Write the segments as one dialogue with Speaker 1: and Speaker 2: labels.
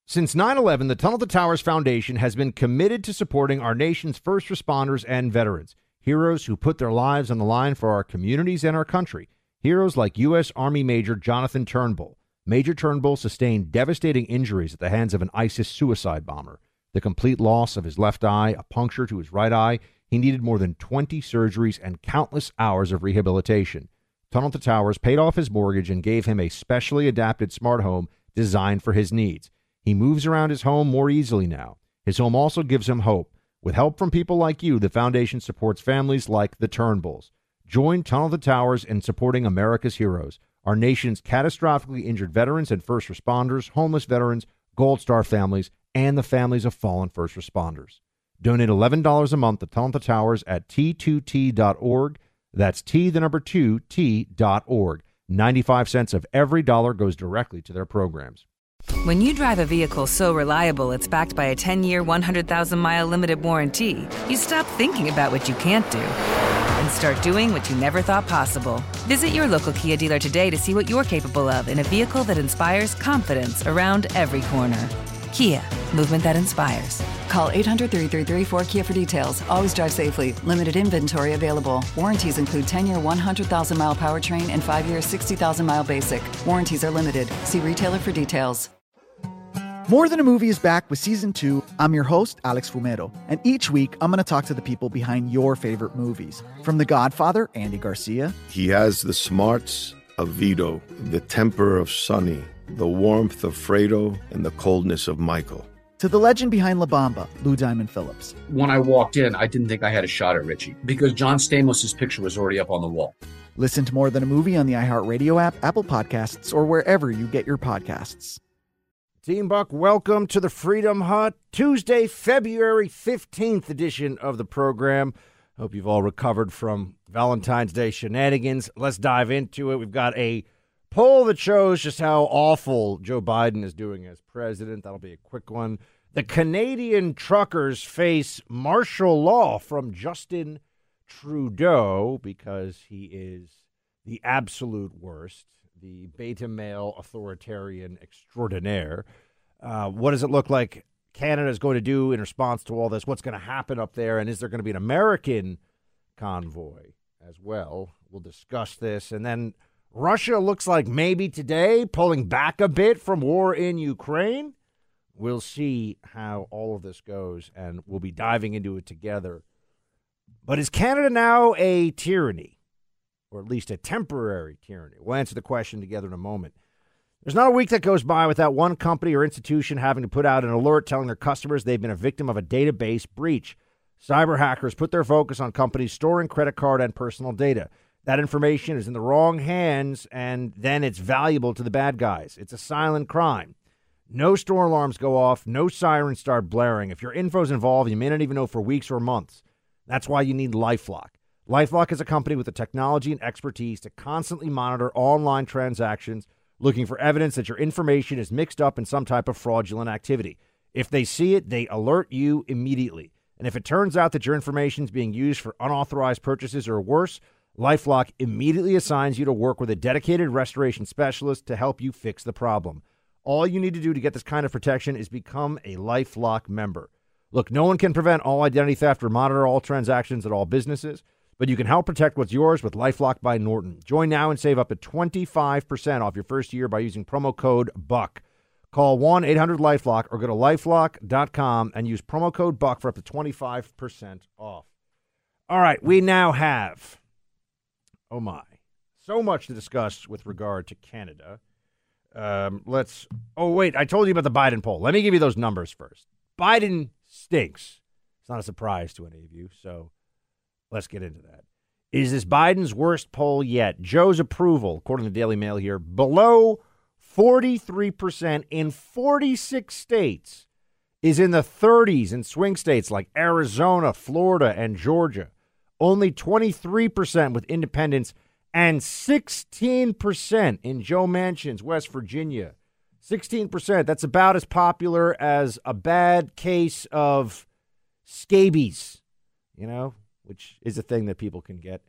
Speaker 1: Since 9/11, the Tunnel to Towers Foundation has been committed to supporting our nation's first responders and veterans, heroes who put their lives on the line for our communities and our country. Heroes like U.S. Army Major Jonathan Turnbull. Major Turnbull sustained devastating injuries at the hands of an ISIS suicide bomber. The complete loss of his left eye, a puncture to his right eye. He needed more than 20 surgeries and countless hours of rehabilitation. Tunnel to Towers paid off his mortgage and gave him a specially adapted smart home designed for his needs. He moves around his home more easily now. His home also gives him hope. With help from people like you, the foundation supports families like the Turnbulls. Join Tunnel to Towers in supporting America's heroes, our nation's catastrophically injured veterans and first responders, homeless veterans, Gold Star families, and the families of fallen first responders. Donate $11 a month to Tunnel to Towers at T2T.org. That's T2T.org. 95 cents of every dollar goes directly to their programs.
Speaker 2: When you drive a vehicle so reliable it's backed by a 10-year, 100,000-mile limited warranty, you stop thinking about what you can't do and start doing what you never thought possible. Visit your local Kia dealer today to see what you're capable of in a vehicle that inspires confidence around every corner. Kia, movement that inspires.
Speaker 3: Call 800-333-4KIA for details. Always drive safely. Limited inventory available. Warranties include 10-year 100,000-mile powertrain and 5-year 60,000-mile basic. Warranties are limited. See retailer for details.
Speaker 4: More Than a Movie is back with Season 2. I'm your host, Alex Fumero. And each week, I'm going to talk to the people behind your favorite movies. From The Godfather, Andy Garcia.
Speaker 5: He has the smarts of Vito, the temper of Sonny, the warmth of Fredo, and the coldness of Michael.
Speaker 4: To the legend behind La Bamba, Lou Diamond Phillips.
Speaker 6: When I walked in, I didn't think I had a shot at Richie because John Stamos' picture was already up on the wall.
Speaker 4: Listen to More Than a Movie on the iHeartRadio app, Apple Podcasts, or wherever you get your podcasts.
Speaker 1: Team Buck, welcome to the Freedom Hut, Tuesday, February 15th edition of the program. Hope you've all recovered from Valentine's Day shenanigans. Let's dive into it. We've got a poll that shows just how awful Joe Biden is doing as president. That'll be a quick one. The Canadian truckers face martial law from Justin Trudeau because he is the absolute worst, the beta male authoritarian extraordinaire. What does it look like Canada is going to do in response to all this? What's going to happen up there? And is there going to be an American convoy as well? We'll discuss this. And then Russia looks like maybe today pulling back a bit from war in Ukraine. We'll see how all of this goes, and we'll be diving into it together. But is Canada now a tyranny, or at least a temporary tyranny? We'll answer the question together in a moment. There's not a week that goes by without one company or institution having to put out an alert telling their customers they've been a victim of a database breach. Cyber hackers put their focus on companies storing credit card and personal data. That information is in the wrong hands, and then it's valuable to the bad guys. It's a silent crime. No store alarms go off. No sirens start blaring. If your info's involved, you may not even know for weeks or months. That's why you need LifeLock. LifeLock is a company with the technology and expertise to constantly monitor online transactions, looking for evidence that your information is mixed up in some type of fraudulent activity. If they see it, they alert you immediately. And if it turns out that your information is being used for unauthorized purchases or worse, LifeLock immediately assigns you to work with a dedicated restoration specialist to help you fix the problem. All you need to do to get this kind of protection is become a LifeLock member. Look, no one can prevent all identity theft or monitor all transactions at all businesses, but you can help protect what's yours with LifeLock by Norton. Join now and save up to 25% off your first year by using promo code BUCK. Call 1-800-LifeLock or go to LifeLock.com and use promo code BUCK for up to 25% off. All right, we now have, oh my, so much to discuss with regard to Canada. I told you about the Biden poll. Let me give you those numbers first. Biden stinks. It's not a surprise to any of you, so let's get into that. Is this Biden's worst poll yet? Joe's approval, according to the Daily Mail here, below 43% in 46 states, is in the 30s in swing states like Arizona, Florida, and Georgia. Only 23% with independents and 16% in Joe Manchin's West Virginia. 16%. That's about as popular as a bad case of scabies, which is a thing that people can get.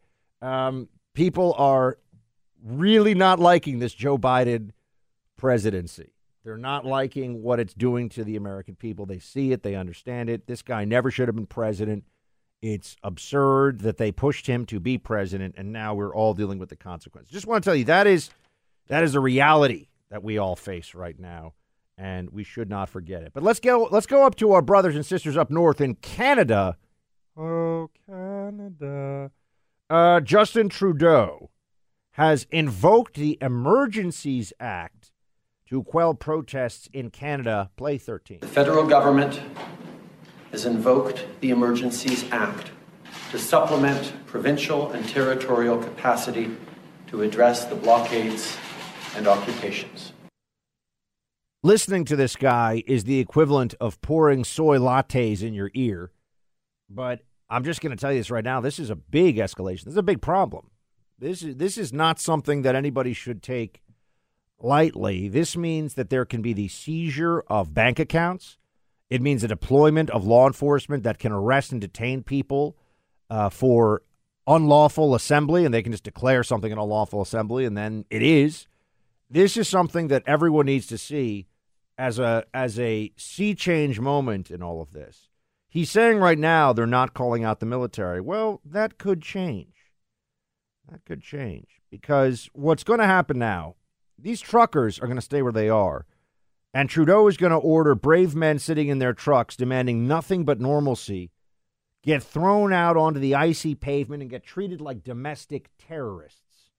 Speaker 1: People are really not liking this Joe Biden presidency. They're not liking what it's doing to the American people. They see it. They understand it. This guy never should have been president. It's absurd that they pushed him to be president, and now we're all dealing with the consequences. Just want to tell you, that is a reality that we all face right now, and we should not forget it. But let's go up to our brothers and sisters up north in Canada. Oh, Canada. Justin Trudeau has invoked the Emergencies Act to quell protests in Canada. Play 13.
Speaker 7: The federal government has invoked the Emergencies Act to supplement provincial and territorial capacity to address the blockades and occupations.
Speaker 1: Listening to this guy is the equivalent of pouring soy lattes in your ear. But I'm just going to tell you this right now. This is a big escalation. This is a big problem. This is not something that anybody should take lightly. This means that there can be the seizure of bank accounts. It means the deployment of law enforcement that can arrest and detain people for unlawful assembly, and they can just declare something an unlawful assembly, and then it is. This is something that everyone needs to see as a sea change moment in all of this. He's saying right now they're not calling out the military. Well, that could change. That could change, because what's going to happen now, these truckers are going to stay where they are. And Trudeau is going to order brave men sitting in their trucks demanding nothing but normalcy get thrown out onto the icy pavement and get treated like domestic terrorists.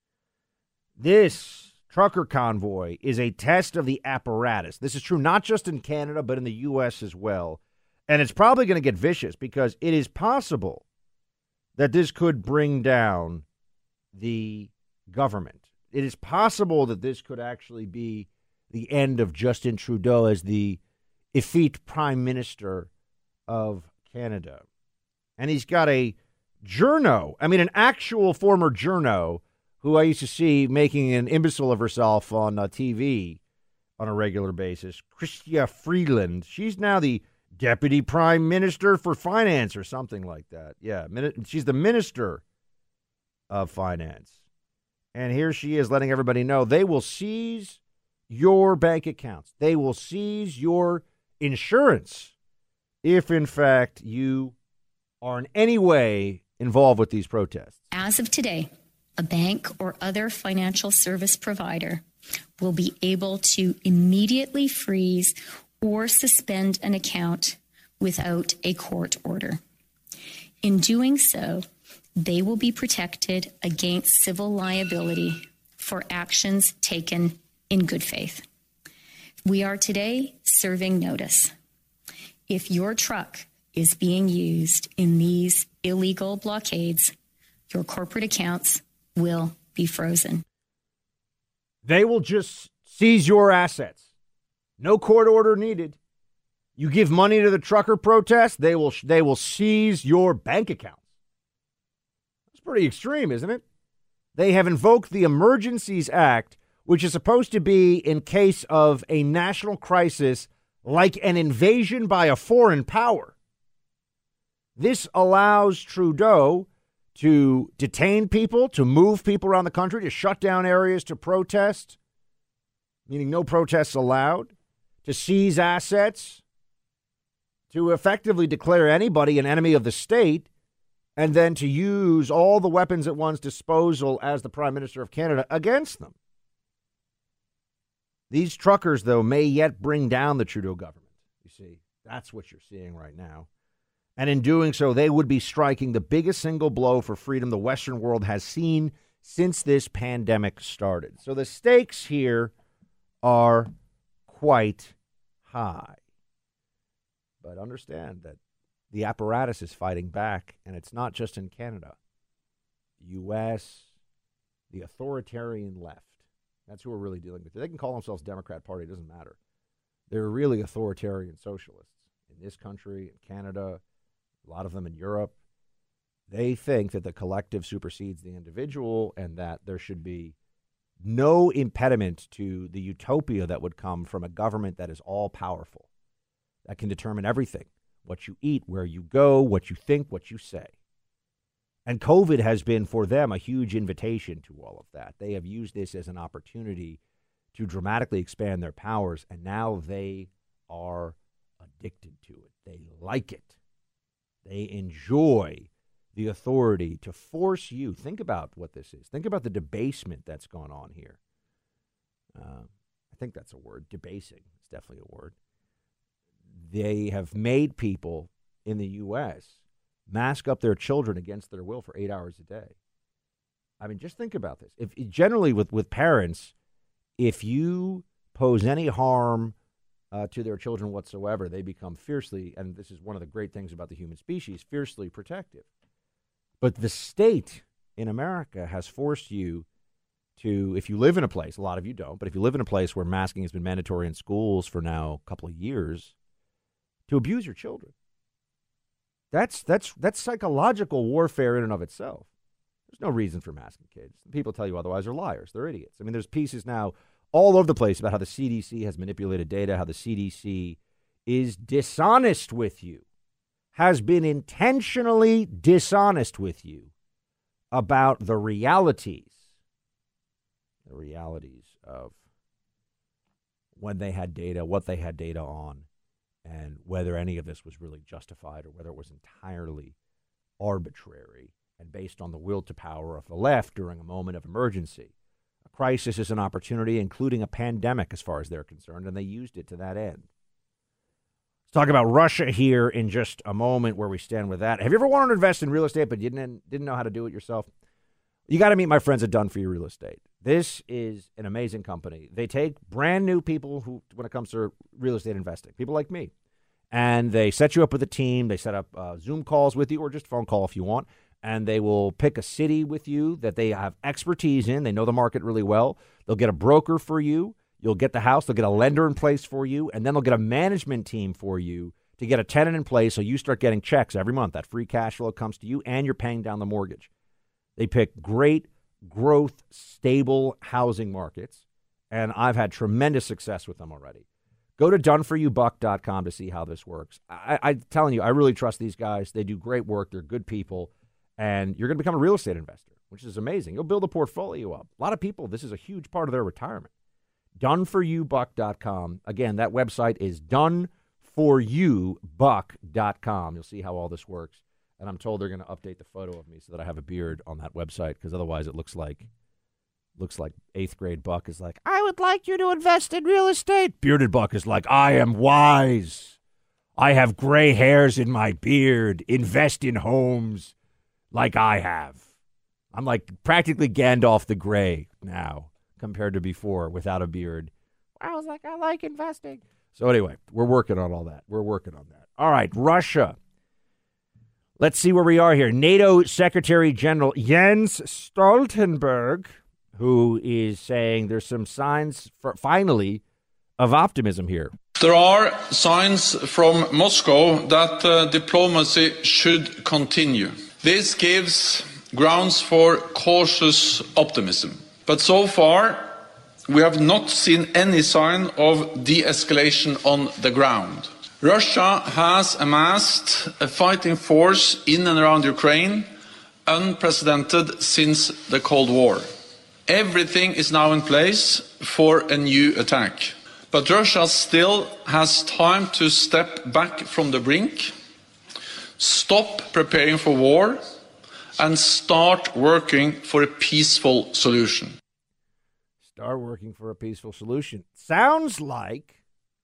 Speaker 1: This trucker convoy is a test of the apparatus. This is true not just in Canada, but in the U.S. as well. And it's probably going to get vicious, because it is possible that this could bring down the government. It is possible that this could actually be the end of Justin Trudeau as the effete prime minister of Canada. And he's got a journo, an actual former journo, who I used to see making an imbecile of herself on TV on a regular basis, Chrystia Freeland. She's now the deputy prime minister for finance or something like that. Yeah, she's the minister of finance. And here she is letting everybody know they will seize your bank accounts. They will seize your insurance if, in fact, you are in any way involved with these protests.
Speaker 8: As of today, a bank or other financial service provider will be able to immediately freeze or suspend an account without a court order. In doing so, they will be protected against civil liability for actions taken in good faith. We are today serving notice. If your truck is being used in these illegal blockades, your corporate accounts will be frozen.
Speaker 1: They will just seize your assets. No court order needed. You give money to the trucker protest, they will seize your bank accounts. That's pretty extreme, isn't it? They have invoked the Emergencies Act, which is supposed to be in case of a national crisis like an invasion by a foreign power. This allows Trudeau to detain people, to move people around the country, to shut down areas to protest, meaning no protests allowed, to seize assets, to effectively declare anybody an enemy of the state, and then to use all the weapons at one's disposal as the Prime Minister of Canada against them. These truckers, though, may yet bring down the Trudeau government. You see, that's what you're seeing right now. And in doing so, they would be striking the biggest single blow for freedom the Western world has seen since this pandemic started. So the stakes here are quite high. But understand that the apparatus is fighting back, and it's not just in Canada. The U.S., the authoritarian left. That's who we're really dealing with. They can call themselves Democrat Party. It doesn't matter. They're really authoritarian socialists in this country, in Canada, a lot of them in Europe. They think that the collective supersedes the individual and that there should be no impediment to the utopia that would come from a government that is all powerful, that can determine everything, what you eat, where you go, what you think, what you say. And COVID has been for them a huge invitation to all of that. They have used this as an opportunity to dramatically expand their powers, and now they are addicted to it. They like it. They enjoy the authority to force you. Think about what this is. Think about the debasement that's gone on here. I think that's a word. Debasing is definitely a word. They have made people in the U.S. mask up their children against their will for 8 hours a day. I mean, just think about this. If generally with parents, if you pose any harm to their children whatsoever, they become fiercely, and this is one of the great things about the human species, fiercely protective. But the state in America has forced you to, if you live in a place, a lot of you don't, but if you live in a place where masking has been mandatory in schools for now a couple of years, to abuse your children. That's psychological warfare in and of itself. There's no reason for masking kids. People tell you otherwise are liars. They're idiots. I mean, there's pieces now all over the place about how the CDC has manipulated data, how the CDC is dishonest with you, has been intentionally dishonest with you about the realities of when they had data, what they had data on, and whether any of this was really justified or whether it was entirely arbitrary and based on the will to power of the left during a moment of emergency. A crisis is an opportunity, including a pandemic as far as they're concerned, and they used it to that end. Let's talk about Russia here in just a moment, where we stand with that. Have you ever wanted to invest in real estate but didn't know how to do it yourself? You got to meet my friends at Done For You Real Estate. This is an amazing company. They take brand new people who, when it comes to real estate investing, people like me, and they set you up with a team. They set up Zoom calls with you or just phone call if you want, and they will pick a city with you that they have expertise in. They know the market really well. They'll get a broker for you. You'll get the house. They'll get a lender in place for you, and then they'll get a management team for you to get a tenant in place so you start getting checks every month. That free cash flow comes to you, and you're paying down the mortgage. They pick great growth, stable housing markets, and I've had tremendous success with them already. Go to doneforyoubuck.com to see how this works. I'm telling you, I really trust these guys. They do great work. They're good people, and you're going to become a real estate investor, which is amazing. You'll build a portfolio up. A lot of people, this is a huge part of their retirement. Doneforyoubuck.com. Again, that website is doneforyoubuck.com. You'll see how all this works. And I'm told they're going to update the photo of me so that I have a beard on that website, because otherwise it looks like 8th grade Buck is like, I would like you to invest in real estate. Bearded Buck is like, I am wise. I have gray hairs in my beard. Invest in homes like I have. I'm like practically Gandalf the Grey now compared to before without a beard. I was like, I like investing. So anyway, we're working on all that. All right, Russia. Let's see where we are here. NATO Secretary General Jens Stoltenberg, who is saying there's some signs, finally, of optimism here.
Speaker 9: There are signs from Moscow that diplomacy should continue. This gives grounds for cautious optimism. But so far, we have not seen any sign of de-escalation on the ground. Russia has amassed a fighting force in and around Ukraine, unprecedented since the Cold War. Everything is now in place for a new attack. But Russia still has time to step back from the brink, stop preparing for war, and start working for a peaceful solution.
Speaker 1: Start working for a peaceful solution. Sounds like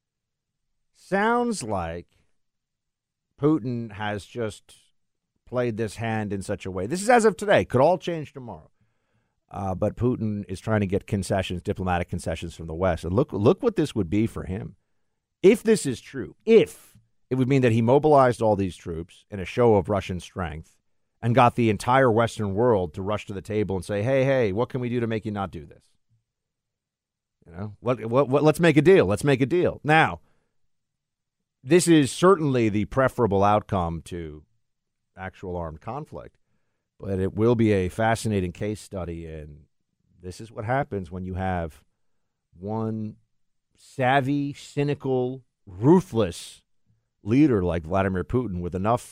Speaker 1: Putin has just played this hand in such a way. This is as of today. Could all change tomorrow. But Putin is trying to get concessions, diplomatic concessions from the West. And look what this would be for him. If this is true, if it would mean that he mobilized all these troops in a show of Russian strength and got the entire Western world to rush to the table and say, hey, what can we do to make you not do this? You know, what let's make a deal. Let's make a deal. Now, this is certainly the preferable outcome to actual armed conflict, but it will be a fascinating case study. And this is what happens when you have one savvy, cynical, ruthless leader like Vladimir Putin with enough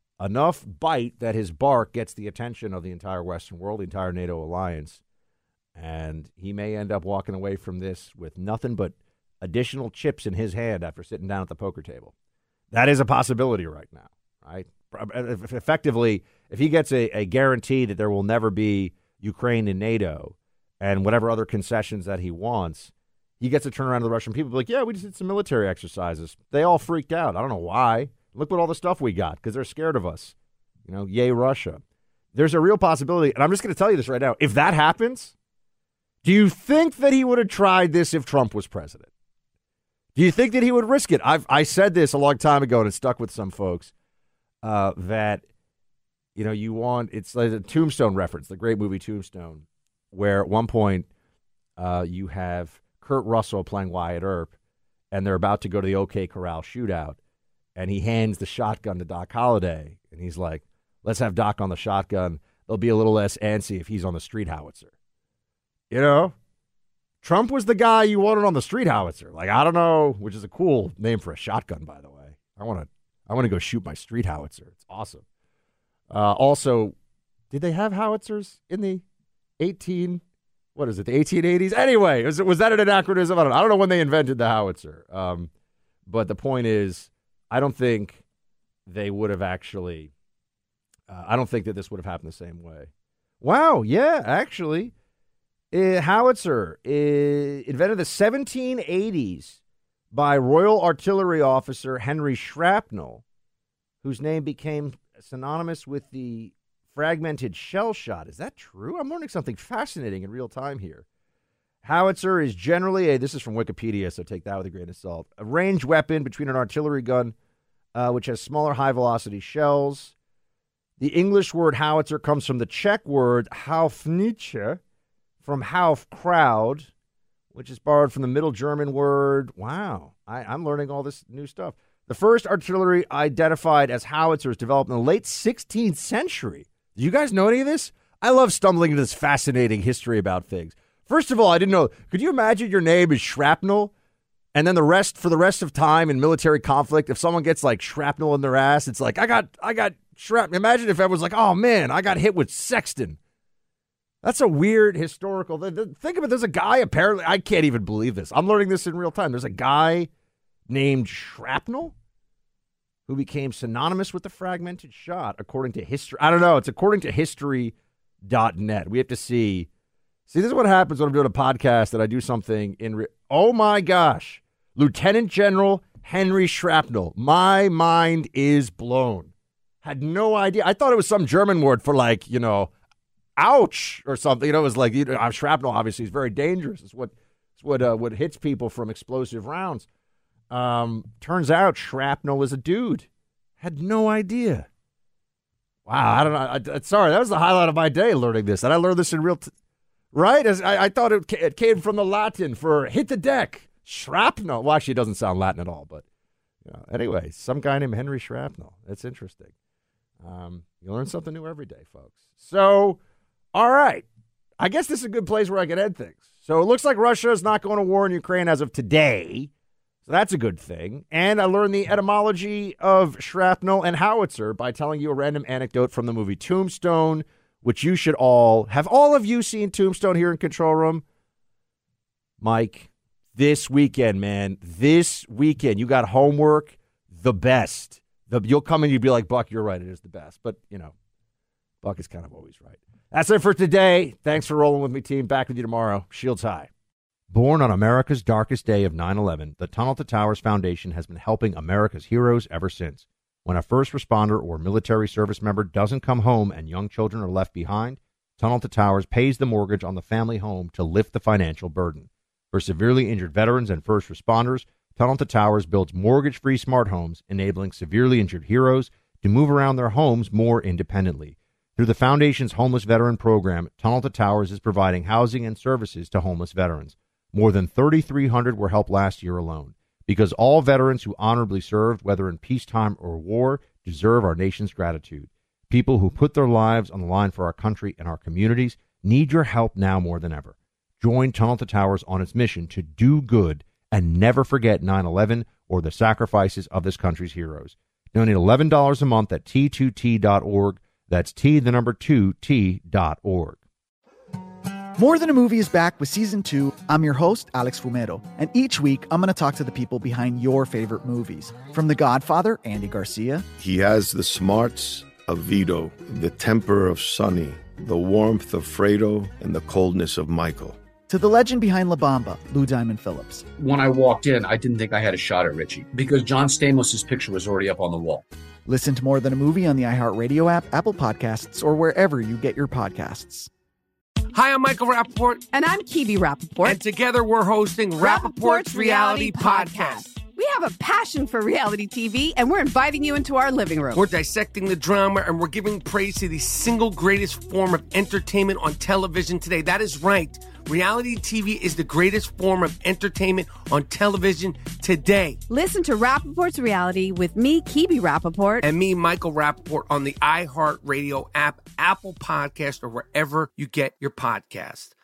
Speaker 1: bite that his bark gets the attention of the entire Western world, the entire NATO alliance. And he may end up walking away from this with nothing but additional chips in his hand after sitting down at the poker table. That is a possibility right now, right? Effectively, if he gets a guarantee that there will never be Ukraine in NATO and whatever other concessions that he wants, he gets to turn around to the Russian people and be like, yeah, we just did some military exercises. They all freaked out. I don't know why. Look what all the stuff we got, because they're scared of us. You know, yay, Russia. There's a real possibility, and I'm just going to tell you this right now. If that happens, do you think that he would have tried this if Trump was president? Do you think that he would risk it? I said this a long time ago, and it stuck with some folks, that, you know, it's like a Tombstone reference, the great movie Tombstone, where at one point you have Kurt Russell playing Wyatt Earp, and they're about to go to the OK Corral shootout, and he hands the shotgun to Doc Holliday, and he's like, let's have Doc on the shotgun. They'll be a little less antsy if he's on the street howitzer. You know? Trump was the guy you wanted on the street howitzer. Like, I don't know, which is a cool name for a shotgun, by the way. I want to go shoot my street howitzer. It's awesome. Also, did they have howitzers in the 1880s? Anyway, was that an anachronism? I don't know when they invented the howitzer. But the point is, I don't think they would have actually, I don't think that this would have happened the same way. Wow, yeah, actually. Howitzer, invented in the 1780s by Royal Artillery officer Henry Shrapnel, whose name became synonymous with the fragmented shell shot. Is that true? I'm learning something fascinating in real time here. Howitzer is generally this is from Wikipedia, so take that with a grain of salt, a ranged weapon between an artillery gun, which has smaller high-velocity shells. The English word howitzer comes from the Czech word Haufnice, from Hauf, crowd, which is borrowed from the Middle German word. Wow, I'm learning all this new stuff. The first artillery identified as howitzers developed in the late 16th century. Do you guys know any of this? I love stumbling into this fascinating history about things. First of all, I didn't know. Could you imagine your name is Shrapnel? And then for the rest of time in military conflict, if someone gets like shrapnel in their ass, it's like, I got shrapnel. Imagine if everyone's like, oh man, I got hit with Sexton. That's a weird historical. Think of it. There's a guy, apparently, I can't even believe this. I'm learning this in real time. There's a guy named Shrapnel who became synonymous with the fragmented shot, according to history. I don't know. It's according to history.net. We have to see. See, this is what happens when I'm doing a podcast that I do something in. Oh my gosh. Lieutenant General Henry Shrapnel. My mind is blown. Had no idea. I thought it was some German word for like, you know, ouch or something. You know, it was like, shrapnel obviously is very dangerous. It's what hits people from explosive rounds. Turns out shrapnel is a dude. Had no idea. Wow, I don't know. Sorry, that was the highlight of my day, learning this. And I learned this in real right? I thought it came from the Latin for hit the deck. Shrapnel. Well, actually, it doesn't sound Latin at all. But anyway, some guy named Henry Shrapnel. That's interesting. You learn something new every day, folks. So, all right. I guess this is a good place where I can end things. So it looks like Russia is not going to war in Ukraine as of today. So that's a good thing. And I learned the etymology of shrapnel and howitzer by telling you a random anecdote from the movie Tombstone, which you should all of you seen Tombstone here in Control Room? Mike, this weekend, man, you got homework, the best. You'll come and you'll be like, Buck, you're right, it is the best. But, Buck is kind of always right. That's it for today. Thanks for rolling with me, team. Back with you tomorrow. Shields high. Born on America's darkest day of 9/11, the Tunnel to Towers Foundation has been helping America's heroes ever since. When a first responder or military service member doesn't come home and young children are left behind, Tunnel to Towers pays the mortgage on the family home to lift the financial burden. For severely injured veterans and first responders, Tunnel to Towers builds mortgage-free smart homes, enabling severely injured heroes to move around their homes more independently. Through the Foundation's Homeless Veteran Program, Tunnel to Towers is providing housing and services to homeless veterans. More than 3,300 were helped last year alone. Because all veterans who honorably served, whether in peacetime or war, deserve our nation's gratitude. People who put their lives on the line for our country and our communities need your help now more than ever. Join Tunnel to Towers on its mission to do good and never forget 9/11 or the sacrifices of this country's heroes. Donate $11 a month at T2T.org. That's T2T.org.
Speaker 4: More Than a Movie is back with Season 2. I'm your host, Alex Fumero, and each week I'm going to talk to the people behind your favorite movies. From The Godfather, Andy Garcia.
Speaker 5: He has the smarts of Vito, the temper of Sonny, the warmth of Fredo, and the coldness of Michael.
Speaker 4: To the legend behind La Bamba, Lou Diamond Phillips.
Speaker 6: When I walked in, I didn't think I had a shot at Richie because John Stamos' picture was already up on the wall.
Speaker 4: Listen to More Than a Movie on the iHeartRadio app, Apple Podcasts, or wherever you get your podcasts.
Speaker 10: Hi, I'm Michael Rappaport.
Speaker 11: And I'm Kibi Rappaport.
Speaker 10: And together we're hosting Rappaport's Reality Podcast.
Speaker 11: We have a passion for reality TV, and we're inviting you into our living room.
Speaker 10: We're dissecting the drama, and we're giving praise to the single greatest form of entertainment on television today. That is right. Reality TV is the greatest form of entertainment on television today.
Speaker 11: Listen to Rappaport's Reality with me, Kibi Rappaport.
Speaker 10: And me, Michael Rappaport, on the iHeartRadio app, Apple Podcast, or wherever you get your podcast.